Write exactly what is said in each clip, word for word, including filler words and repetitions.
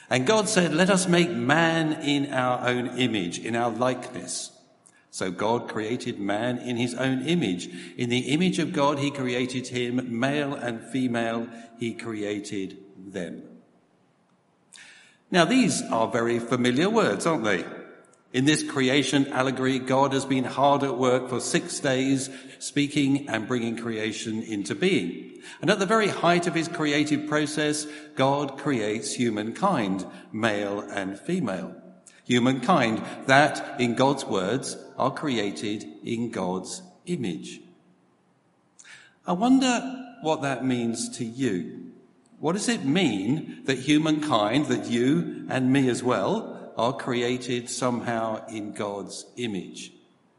And God said, let us make man in our own image, in our likeness. So God created man in his own image. In the image of God, he created him, male and female, he created them. Now, these are very familiar words, aren't they? In this creation allegory, God has been hard at work for six days, speaking and bringing creation into being. And at the very height of his creative process, God creates humankind, male and female. Humankind that, in God's words, are created in God's image. I wonder what that means to you. What does it mean that humankind, that you and me as well, are created somehow in God's image?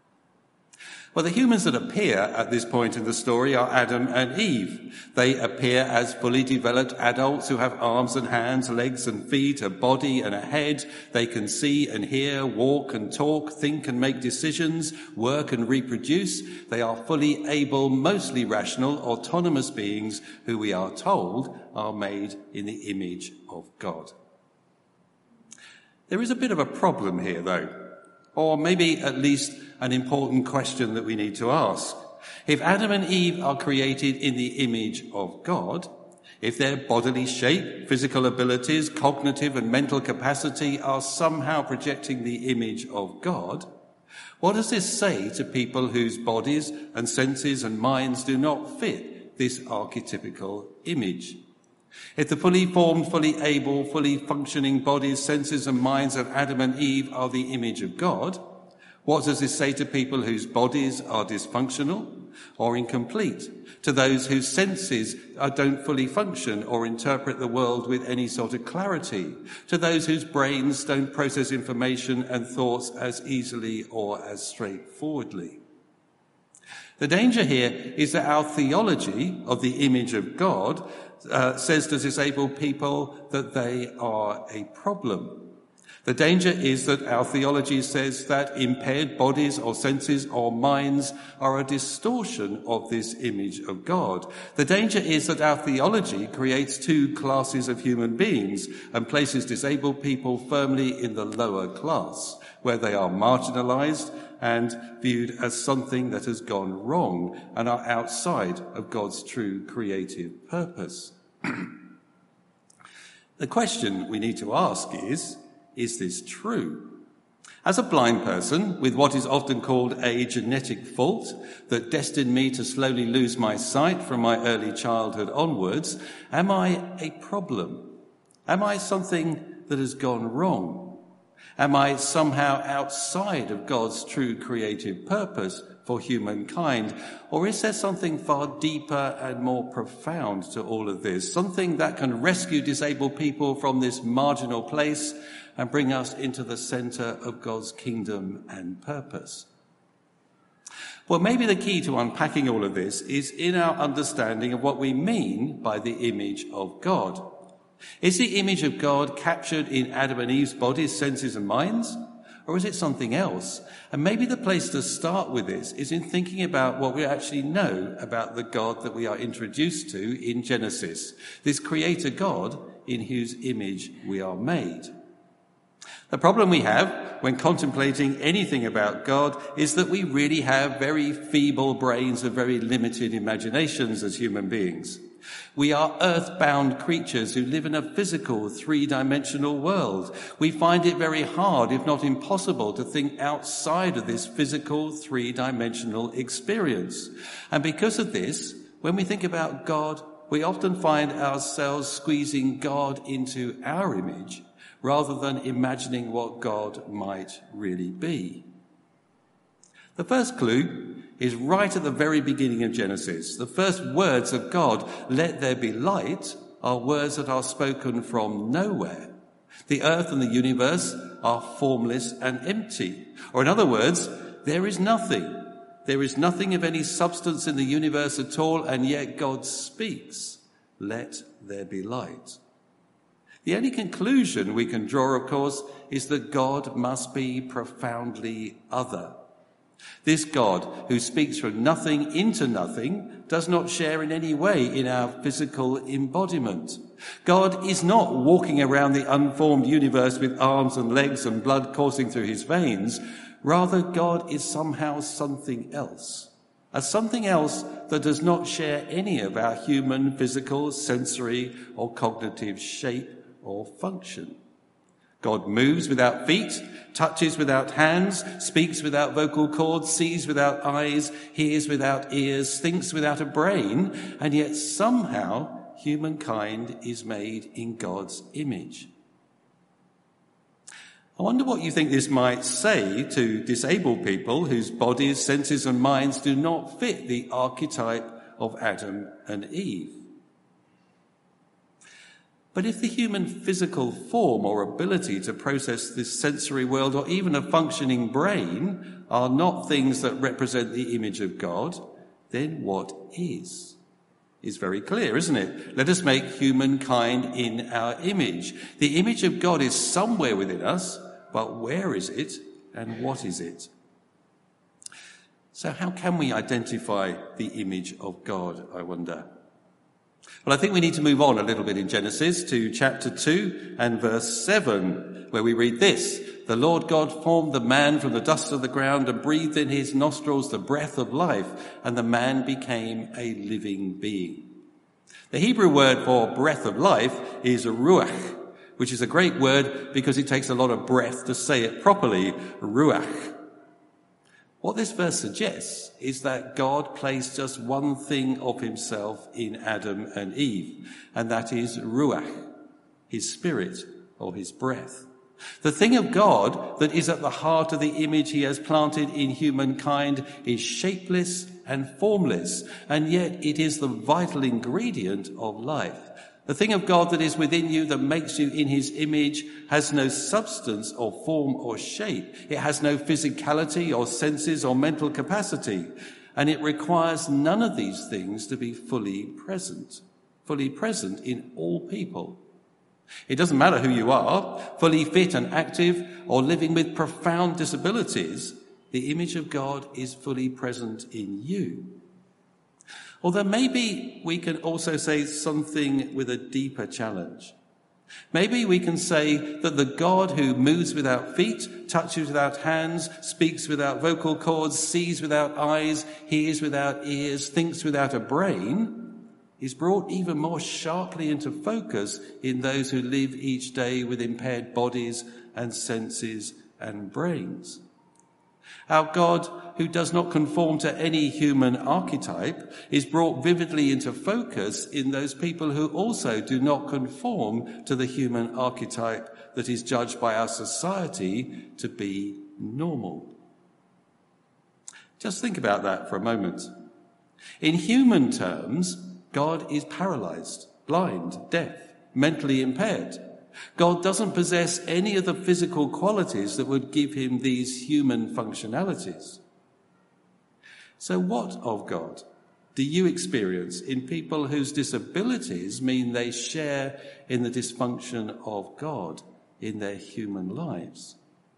Well, the humans that appear at this point in the story are Adam and Eve. They appear as fully developed adults who have arms and hands, legs and feet, a body and a head. They can see and hear, walk and talk, think and make decisions, work and reproduce. They are fully able, mostly rational, autonomous beings who we are told are made in the image of God. There is a bit of a problem here, though, or maybe at least an important question that we need to ask. If Adam and Eve are created in the image of God, if their bodily shape, physical abilities, cognitive and mental capacity are somehow projecting the image of God, what does this say to people whose bodies and senses and minds do not fit this archetypical image? If the fully formed, fully able, fully functioning bodies, senses and minds of Adam and Eve are the image of God, what does this say to people whose bodies are dysfunctional or incomplete? To those whose senses don't fully function or interpret the world with any sort of clarity? To those whose brains don't process information and thoughts as easily or as straightforwardly? The danger here is that our theology of the image of God uh, says to disabled people that they are a problem. The danger is that our theology says that impaired bodies or senses or minds are a distortion of this image of God. The danger is that our theology creates two classes of human beings and places disabled people firmly in the lower class, where they are marginalized and viewed as something that has gone wrong and are outside of God's true creative purpose. The question we need to ask is, is this true? As a blind person with what is often called a genetic fault that destined me to slowly lose my sight from my early childhood onwards, am I a problem? Am I something that has gone wrong? Am I somehow outside of God's true creative purpose for humankind? Or is there something far deeper and more profound to all of this? Something that can rescue disabled people from this marginal place and bring us into the center of God's kingdom and purpose? Well, maybe the key to unpacking all of this is in our understanding of what we mean by the image of God. Is the image of God captured in Adam and Eve's bodies, senses and minds? Or is it something else? And maybe the place to start with this is in thinking about what we actually know about the God that we are introduced to in Genesis, this creator God in whose image we are made. The problem we have when contemplating anything about God is that we really have very feeble brains and very limited imaginations as human beings. We are earthbound creatures who live in a physical, three-dimensional world. We find it very hard, if not impossible, to think outside of this physical, three-dimensional experience. And because of this, when we think about God, we often find ourselves squeezing God into our image rather than imagining what God might really be. The first clue is right at the very beginning of Genesis. The first words of God, "Let there be light," are words that are spoken from nowhere. The earth and the universe are formless and empty. Or in other words, there is nothing. There is nothing of any substance in the universe at all, and yet God speaks, "Let there be light." The only conclusion we can draw, of course, is that God must be profoundly other. This God, who speaks from nothing into nothing, does not share in any way in our physical embodiment. God is not walking around the unformed universe with arms and legs and blood coursing through his veins. Rather, God is somehow something else. A something else that does not share any of our human, physical, sensory, or cognitive shape or function. God moves without feet, touches without hands, speaks without vocal cords, sees without eyes, hears without ears, thinks without a brain, and yet somehow humankind is made in God's image. I wonder what you think this might say to disabled people whose bodies, senses and minds do not fit the archetype of Adam and Eve. But if the human physical form or ability to process this sensory world or even a functioning brain are not things that represent the image of God, then what is? It's very clear, isn't it? Let us make humankind in our image. The image of God is somewhere within us, but where is it and what is it? So how can we identify the image of God, I wonder? Well, I think we need to move on a little bit in Genesis to chapter two and verse seven, where we read this. The Lord God formed the man from the dust of the ground and breathed in his nostrils the breath of life, and the man became a living being. The Hebrew word for breath of life is ruach, which is a great word because it takes a lot of breath to say it properly, ruach. What this verse suggests is that God placed just one thing of himself in Adam and Eve, and that is ruach, his spirit or his breath. The thing of God that is at the heart of the image he has planted in humankind is shapeless and formless, and yet it is the vital ingredient of life. The thing of God that is within you that makes you in his image has no substance or form or shape. It has no physicality or senses or mental capacity. And it requires none of these things to be fully present, fully present in all people. It doesn't matter who you are, fully fit and active or living with profound disabilities, the image of God is fully present in you. Although maybe we can also say something with a deeper challenge. Maybe we can say that the God who moves without feet, touches without hands, speaks without vocal cords, sees without eyes, hears without ears, thinks without a brain, is brought even more sharply into focus in those who live each day with impaired bodies and senses and brains. Our God, who does not conform to any human archetype, is brought vividly into focus in those people who also do not conform to the human archetype that is judged by our society to be normal. Just think about that for a moment. In human terms, God is paralyzed, blind, deaf, mentally impaired. God doesn't possess any of the physical qualities that would give him these human functionalities. So what of God do you experience in people whose disabilities mean they share in the dysfunction of God in their human lives?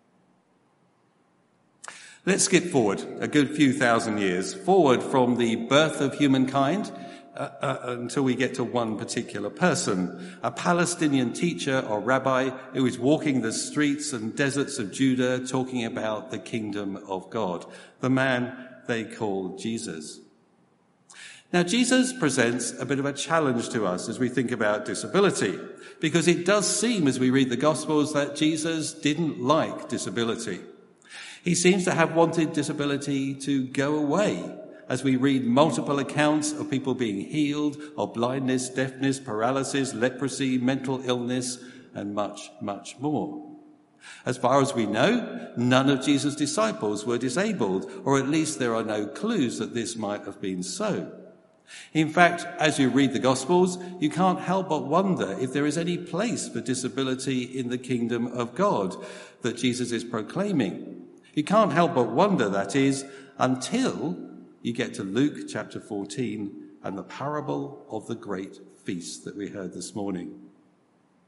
Let's skip forward a good few thousand years, forward from the birth of humankind Uh, uh, until we get to one particular person, a Palestinian teacher or rabbi who is walking the streets and deserts of Judah talking about the kingdom of God, the man they call Jesus. Now, Jesus presents a bit of a challenge to us as we think about disability, because it does seem as we read the Gospels that Jesus didn't like disability. He seems to have wanted disability to go away, as we read multiple accounts of people being healed of blindness, deafness, paralysis, leprosy, mental illness, and much, much more. As far as we know, none of Jesus' disciples were disabled, or at least there are no clues that this might have been so. In fact, as you read the Gospels, you can't help but wonder if there is any place for disability in the kingdom of God that Jesus is proclaiming. You can't help but wonder, that is, until you get to Luke chapter fourteen and the parable of the great feast that we heard this morning.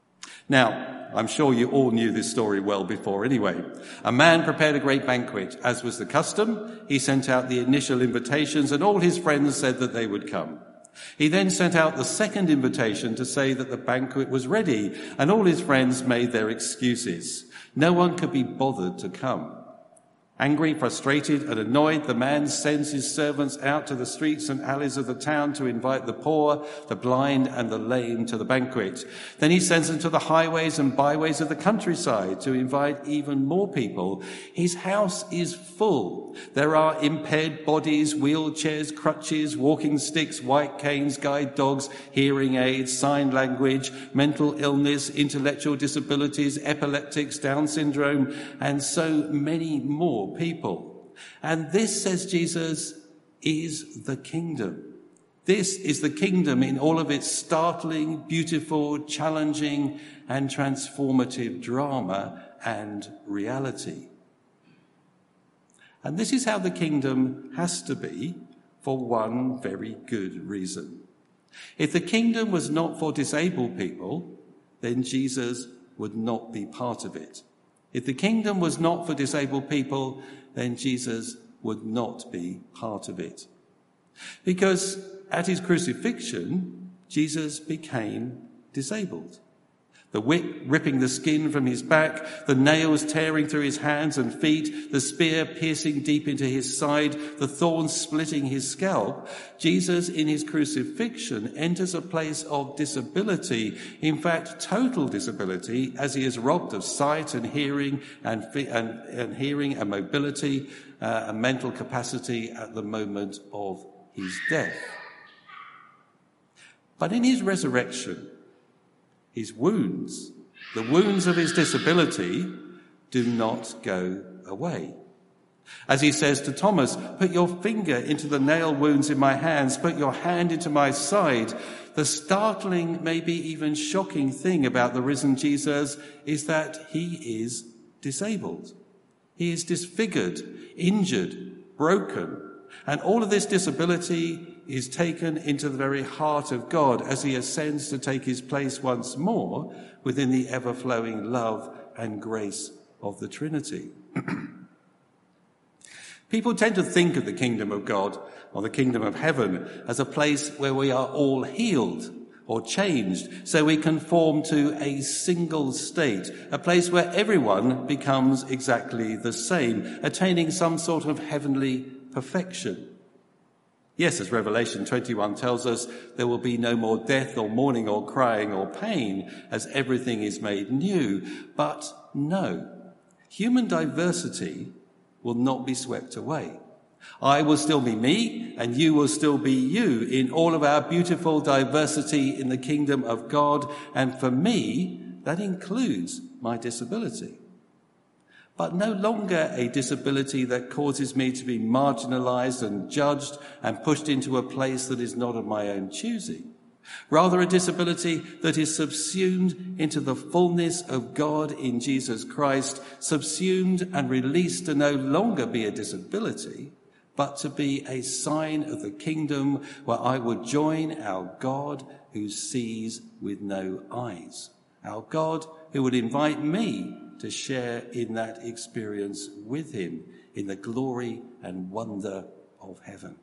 Now, I'm sure you all knew this story well before anyway. A man prepared a great banquet. As was the custom, he sent out the initial invitations and all his friends said that they would come. He then sent out the second invitation to say that the banquet was ready, and all his friends made their excuses. No one could be bothered to come. Angry, frustrated, and annoyed, the man sends his servants out to the streets and alleys of the town to invite the poor, the blind, and the lame to the banquet. Then he sends them to the highways and byways of the countryside to invite even more people. His house is full. There are impaired bodies, wheelchairs, crutches, walking sticks, white canes, guide dogs, hearing aids, sign language, mental illness, intellectual disabilities, epileptics, Down syndrome, and so many more people. And this, says Jesus, is the kingdom. This is the kingdom in all of its startling, beautiful, challenging, and transformative drama and reality. And this is how the kingdom has to be for one very good reason. If the kingdom was not for disabled people, then Jesus would not be part of it. If the kingdom was not for disabled people, then Jesus would not be part of it. Because at his crucifixion, Jesus became disabled. The whip ripping the skin from his back, the nails tearing through his hands and feet, the spear piercing deep into his side, the thorns splitting his scalp, Jesus in his crucifixion enters a place of disability, in fact total disability, as he is robbed of sight and hearing and, and, and hearing and mobility uh, and mental capacity at the moment of his death. But in his resurrection, his wounds, the wounds of his disability, do not go away. As he says to Thomas, put your finger into the nail wounds in my hands, put your hand into my side. The startling, maybe even shocking thing about the risen Jesus is that he is disabled. He is disfigured, injured, broken. And all of this disability is taken into the very heart of God as he ascends to take his place once more within the ever-flowing love and grace of the Trinity. People tend to think of the kingdom of God or the kingdom of heaven as a place where we are all healed or changed, so we conform to a single state, a place where everyone becomes exactly the same, attaining some sort of heavenly perfection. Yes, as Revelation twenty-one tells us, there will be no more death or mourning or crying or pain as everything is made new. But no, human diversity will not be swept away. I will still be me and you will still be you in all of our beautiful diversity in the kingdom of God. And for me, that includes my disability. But no longer a disability that causes me to be marginalized and judged and pushed into a place that is not of my own choosing. Rather, a disability that is subsumed into the fullness of God in Jesus Christ, subsumed and released to no longer be a disability, but to be a sign of the kingdom where I would join our God who sees with no eyes, our God who would invite me to share in that experience with him in the glory and wonder of heaven.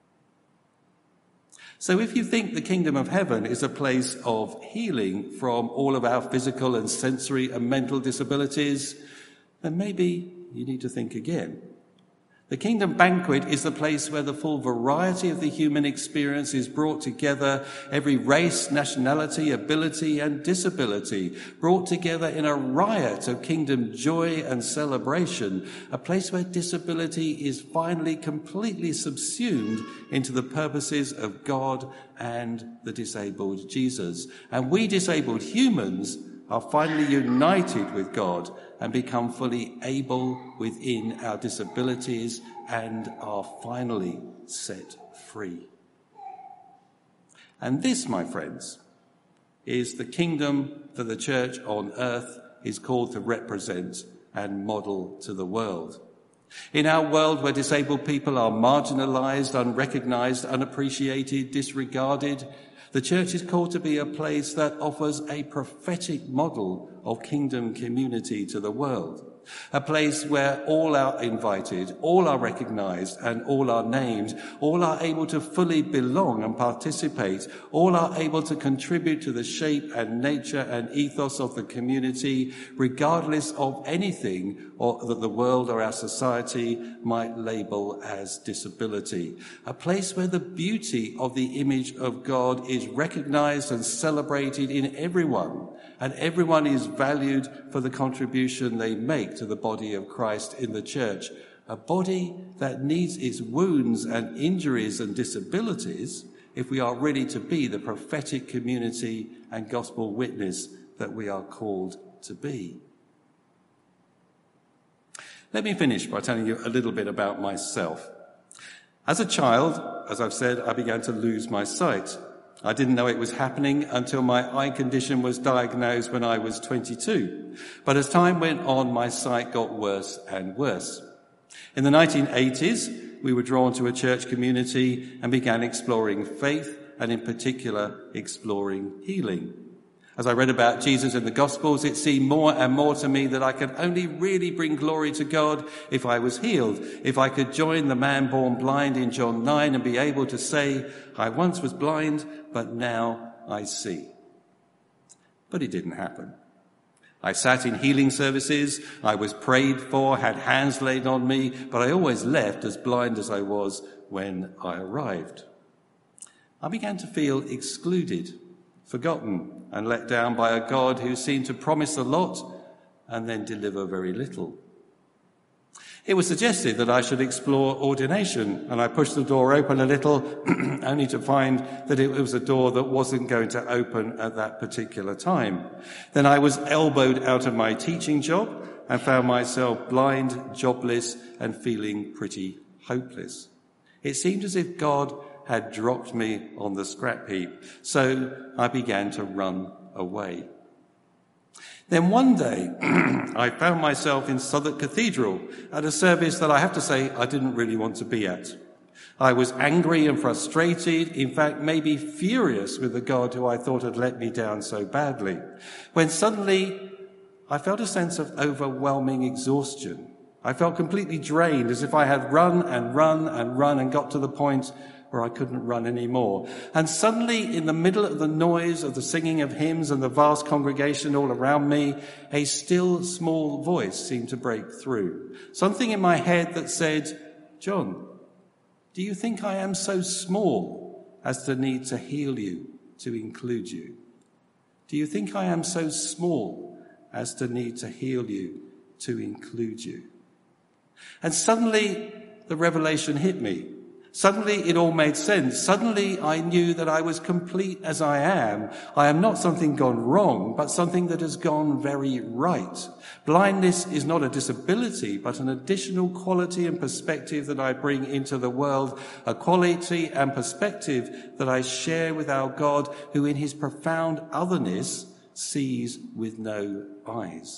So if you think the kingdom of heaven is a place of healing from all of our physical and sensory and mental disabilities, then maybe you need to think again. The kingdom banquet is the place where the full variety of the human experience is brought together, every race, nationality, ability and disability, brought together in a riot of kingdom joy and celebration, a place where disability is finally completely subsumed into the purposes of God and the disabled Jesus. And we disabled humans are finally united with God and become fully able within our disabilities and are finally set free. And this, my friends, is the kingdom that the church on earth is called to represent and model to the world. In our world where disabled people are marginalized, unrecognized, unappreciated, disregarded, The church is called to be a place that offers a prophetic model of kingdom community to the world. A place where all are invited, all are recognized, and all are named. All are able to fully belong and participate. All are able to contribute to the shape and nature and ethos of the community, regardless of anything or that the world or our society might label as disability. A place where the beauty of the image of God is recognized and celebrated in everyone, and everyone is valued for the contribution they make to the body of Christ in the church. A body that needs its wounds and injuries and disabilities if we are really to be the prophetic community and gospel witness that we are called to be. Let me finish by telling you a little bit about myself. As a child, as I've said, I began to lose my sight. I didn't know it was happening until my eye condition was diagnosed when I was twenty-two. But as time went on, my sight got worse and worse. In the nineteen eighties, we were drawn to a church community and began exploring faith, and in particular, exploring healing. As I read about Jesus in the Gospels, it seemed more and more to me that I could only really bring glory to God if I was healed, if I could join the man born blind in John nine and be able to say, I once was blind, but now I see. But it didn't happen. I sat in healing services, I was prayed for, had hands laid on me, but I always left as blind as I was when I arrived. I began to feel excluded, forgotten, and let down by a God who seemed to promise a lot and then deliver very little. It was suggested that I should explore ordination, and I pushed the door open a little, only to find that it was a door that wasn't going to open at that particular time. Then I was elbowed out of my teaching job and found myself blind, jobless, and feeling pretty hopeless. It seemed as if God had dropped me on the scrap heap, so I began to run away. Then one day, I found myself in Southwark Cathedral at a service that I have to say I didn't really want to be at. I was angry and frustrated, in fact, maybe furious with the God who I thought had let me down so badly, when suddenly I felt a sense of overwhelming exhaustion. I felt completely drained, as if I had run and run and run and got to the point where I couldn't run anymore. And suddenly, in the middle of the noise of the singing of hymns and the vast congregation all around me, a still small voice seemed to break through. Something in my head that said, John, do you think I am so small as to need to heal you, to include you? Do you think I am so small as to need to heal you, to include you? And suddenly, the revelation hit me. Suddenly it all made sense. Suddenly I knew that I was complete as I am. I am not something gone wrong, but something that has gone very right. Blindness is not a disability, but an additional quality and perspective that I bring into the world, a quality and perspective that I share with our God, who in his profound otherness sees with no eyes.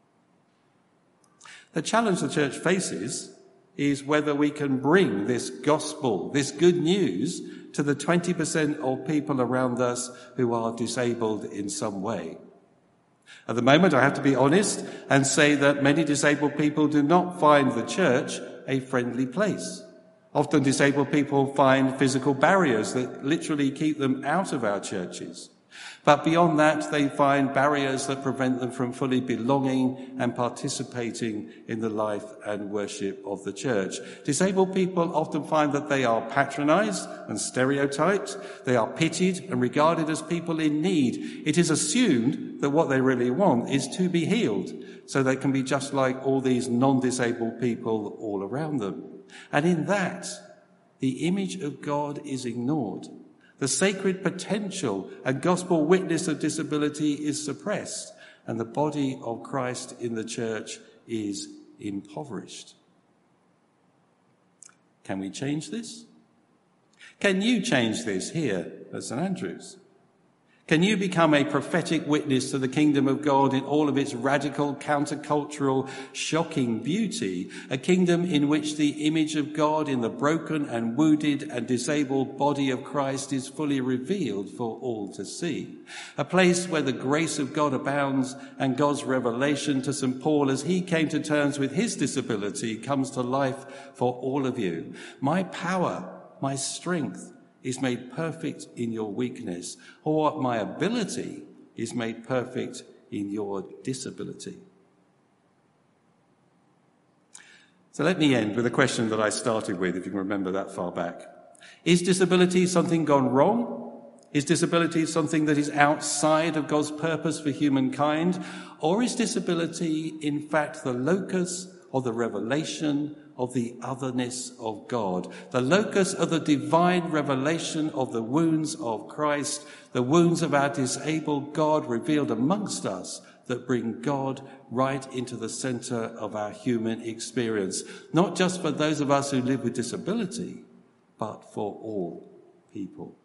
The challenge the church faces is whether we can bring this gospel, this good news, to the twenty percent of people around us who are disabled in some way. At the moment, I have to be honest and say that many disabled people do not find the church a friendly place. Often disabled people find physical barriers that literally keep them out of our churches. But beyond that, they find barriers that prevent them from fully belonging and participating in the life and worship of the church. Disabled people often find that they are patronized and stereotyped. They are pitied and regarded as people in need. It is assumed that what they really want is to be healed, so they can be just like all these non-disabled people all around them. And in that, the image of God is ignored. The sacred potential and gospel witness of disability is suppressed, and the body of Christ in the church is impoverished. Can we change this? Can you change this here at St Andrews? Can you become a prophetic witness to the kingdom of God in all of its radical, countercultural, shocking beauty? A kingdom in which the image of God in the broken and wounded and disabled body of Christ is fully revealed for all to see. A place where the grace of God abounds and God's revelation to Saint Paul as he came to terms with his disability comes to life for all of you. My power, my strength, is made perfect in your weakness, or my ability is made perfect in your disability. So let me end with a question that I started with, if you can remember that far back. Is disability something gone wrong? Is disability something that is outside of God's purpose for humankind? Or is disability, in fact, the locus of the revelation of the otherness of God, the locus of the divine revelation of the wounds of Christ, the wounds of our disabled God revealed amongst us that bring God right into the centre of our human experience, not just for those of us who live with disability, but for all people.